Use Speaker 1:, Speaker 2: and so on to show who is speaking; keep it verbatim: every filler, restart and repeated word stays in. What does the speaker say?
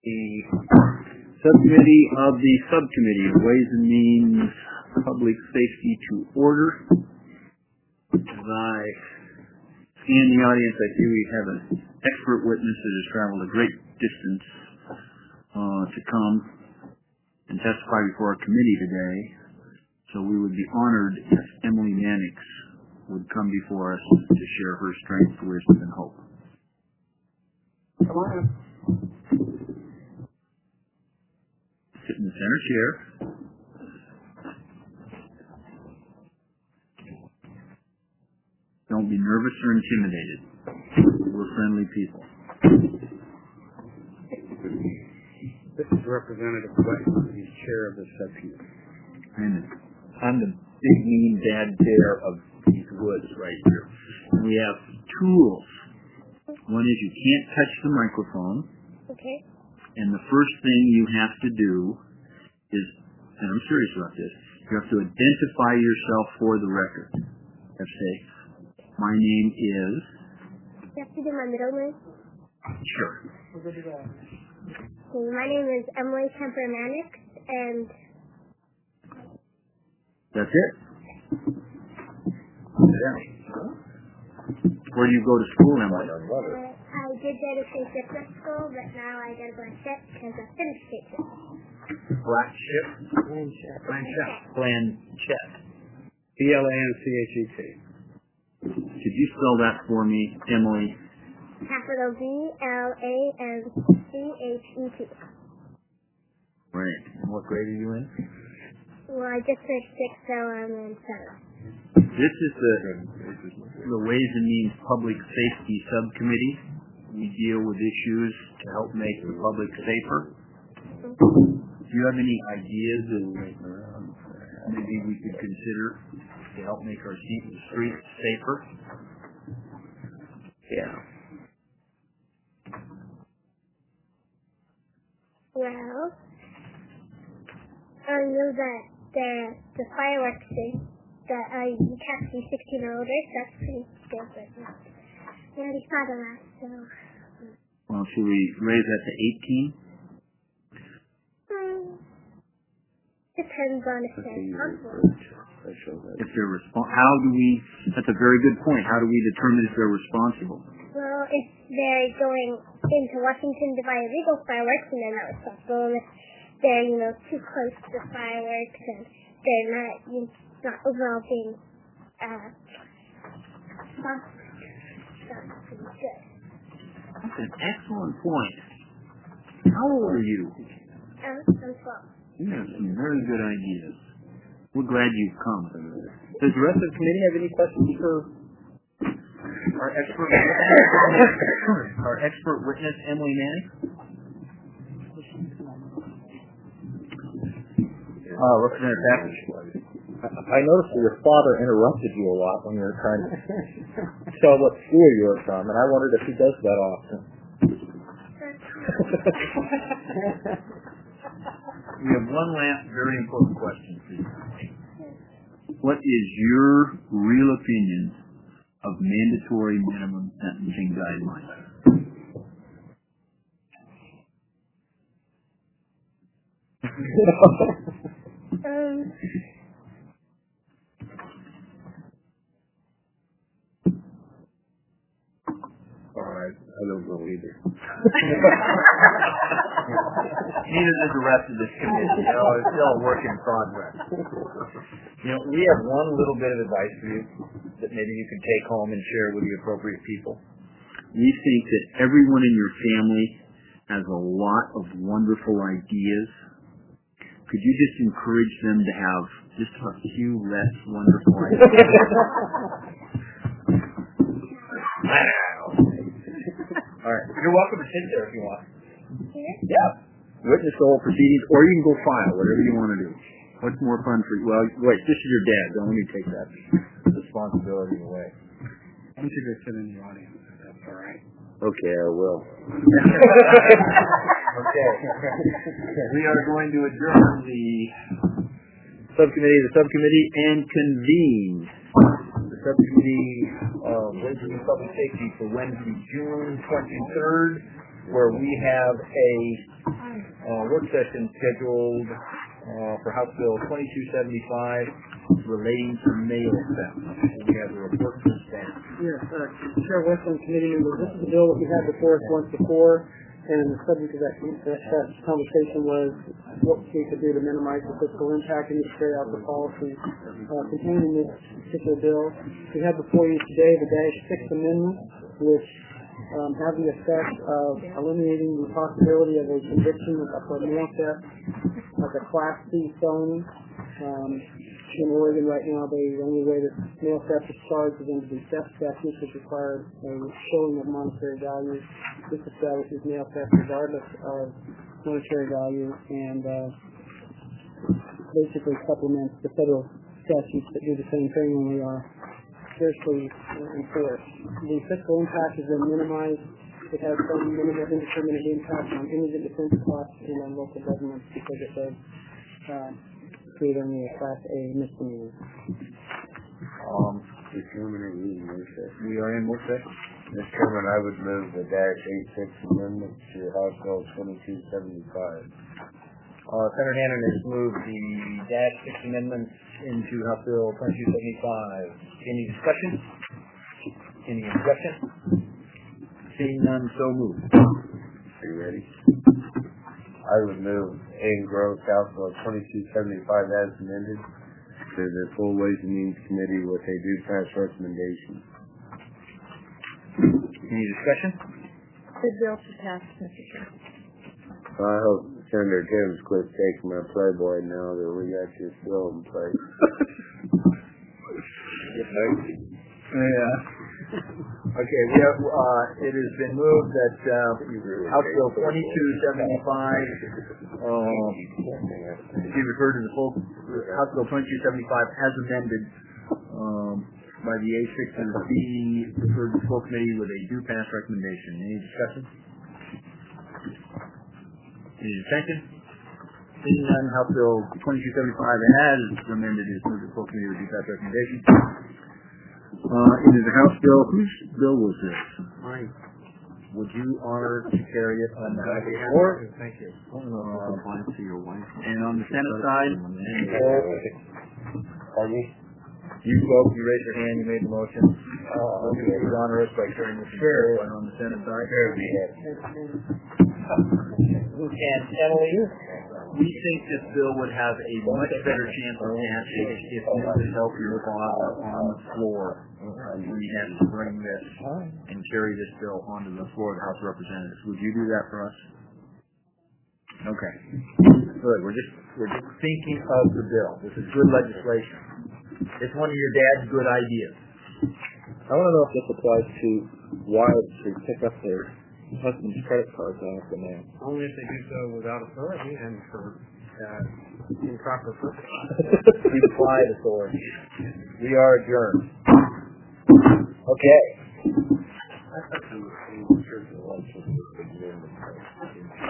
Speaker 1: the subcommittee of the subcommittee of Ways and Means Public Safety to order. As I scan the audience, I see we have an expert witness that has traveled a great distance uh, to come and testify before our committee today. So we would be honored if Emily Mannix would come before us to share her strength, wisdom, and hope.
Speaker 2: Come on.
Speaker 1: Sit in the center chair. Don't be nervous or intimidated. We're friendly people.
Speaker 2: This is Representative Weston. He's chair of the subcommittee.
Speaker 1: I'm the, I'm the big, mean, bad bear of these woods right here. And we have tools. One is you can't touch the microphone.
Speaker 3: Okay.
Speaker 1: And the first thing you have to do is, and I'm serious about this, you have to identify yourself for the record. You have to say, my name is...
Speaker 3: You have to do my middle name?
Speaker 1: Sure.
Speaker 3: Okay, my name is Emily Kemper Mannix, and...
Speaker 1: That's it? Yeah. Where do you go to school, Emily?
Speaker 3: Uh, I did go to Saint Joseph School, but now I go to Blanchette because I finished Saint Joseph.
Speaker 1: Blanchette?
Speaker 2: Blanchette.
Speaker 1: Blanchette. Blanchette.
Speaker 2: B L A N C H E T.
Speaker 1: Could you spell that for me, Emily?
Speaker 3: Capital B L A N C H E T.
Speaker 1: Right. And what grade are you in?
Speaker 3: Well, I just finished sixth, so I'm in seventh.
Speaker 1: This is the, the Ways and Means Public Safety Subcommittee. We deal with issues to help make the public safer. Do you have any ideas that maybe we could consider to help make our streets safer? Yeah.
Speaker 3: Well, I know that the the fireworks thing, that uh, you can't be sixteen or older, so that's pretty good, but we already saw the last, so...
Speaker 1: Well, should we raise that to eighteen?
Speaker 3: Um, depends on if they're possible.
Speaker 1: If they're responsible, how do we, that's a very good point, how do we determine if they're responsible?
Speaker 3: Well, if they're going into Washington to buy illegal fireworks and they're not responsible, and if they're, you know, too close to the fireworks and they're not, you know, not overall being uh, responsible, that's pretty good.
Speaker 1: That's an excellent point. How old are you?
Speaker 3: Uh, I'm twelve.
Speaker 1: You have some very good ideas. We're glad you've come. Does the rest of the committee have any questions for our expert our expert witness, Emily Mannix? Uh, Representative Pappas.
Speaker 4: I noticed that your father interrupted you a lot when you were trying to tell what school you were from, and I wondered if he does that often.
Speaker 1: We have one last very important question for you. What is your real opinion of mandatory minimum sentencing guidelines?
Speaker 3: um...
Speaker 2: Alright, I don't know either.
Speaker 1: Neither does the rest of this committee. You know, it's still a work in progress. You know, we have one little bit of advice for you that maybe you can take home and share with the appropriate people. We think that everyone in your family has a lot of wonderful ideas. Could you just encourage them to have just a few less wonderful ideas? All right. You're welcome to sit there if you want.
Speaker 3: Here?
Speaker 1: Yeah. Witness the whole proceedings, or you can go file, whatever you want to do. What's more fun for you? Well, wait, this is your dad. Don't let me take that responsibility away.
Speaker 2: Why don't you go sit in the audience, if that's all right?
Speaker 4: Okay, I will.
Speaker 1: Okay. We are going to adjourn the subcommittee, the subcommittee, and convene the subcommittee of Ways and Means Public Safety for Wednesday, June twenty-third, where we have a
Speaker 4: uh, work session scheduled uh, for House Bill twenty-two seventy-five relating to mail theft. We have a report from staff.
Speaker 5: Yes, uh, Chair Westland, committee members, this is a bill that we had before us once before, and the subject of that, that, that conversation was what we could do to minimize the fiscal impact and carry out the policy uh, contained in this particular bill. We have before you today the Dash six Amendment, which um, have the effect of eliminating the possibility of a conviction for mail theft as a Class C felony. Um, in Oregon right now, the only way that mail theft is charged is under the theft statute, which requires a showing of monetary value. This establishes mail theft regardless of monetary value and uh, basically supplements the federal statutes that do the same thing when they are seriously enforced. The fiscal impact has been minimized. It has some minimal indeterminate impact on indigent defense costs and on local governments because it does uh, create only a Class A misdemeanor.
Speaker 2: Um, Mister Chairman, are we in work session?
Speaker 4: We are in work session.
Speaker 2: Mister Chairman, I would move the Dash eight six Amendment to House Bill twenty-two seventy-five.
Speaker 4: Uh, Senator Hannon has moved the Dash six Amendments into House Bill twenty-two seventy-five. Any discussion? Any objection? Seeing none, so moved.
Speaker 2: Are you ready? I would move A and Grove House Bill twenty-two seventy-five as amended to the full Ways and Means Committee with a due pass recommendation.
Speaker 4: Any discussion?
Speaker 6: The bill should pass, Mister Chair.
Speaker 2: I hope Senator Tim's quit taking my Playboy now that we got this bill in place.
Speaker 4: Yeah. Okay, we have, uh, it has been moved that, uh, House Bill twenty-two seventy-five, um, be referred to the full, House Bill twenty-two seventy-five as amended, um, by the A sixes being referred to the full committee with a due pass recommendation. Any discussion? Any dissension? Seeing none, House Bill twenty-two seventy-five as amended is moved to the full committee with due pass recommendation. Uh, it is a House bill. Whose bill was this?
Speaker 5: Mine.
Speaker 4: Would you honor to carry it on the floor?
Speaker 5: Thank you.
Speaker 4: Uh, and on the Senate side?
Speaker 2: Pardon me?
Speaker 4: You spoke, you raised your hand, you made the motion. Uh, okay. You honor us by carrying this bill, and on the Senate side? And Emily, we think this bill would have a much better chance of passing if you could help your father on the floor. We have to bring this and carry this bill onto the floor of the House of Representatives. Would you do that for us? Okay. Good. We're just we're just thinking of the bill. This is good legislation. It's one of your dad's good ideas.
Speaker 7: I want to know if this applies to wives who pick up their husband's credit cards off the man.
Speaker 5: Only if they do so without authority and for uh, improper purpose.
Speaker 4: Implied authority. We are adjourned. Okay.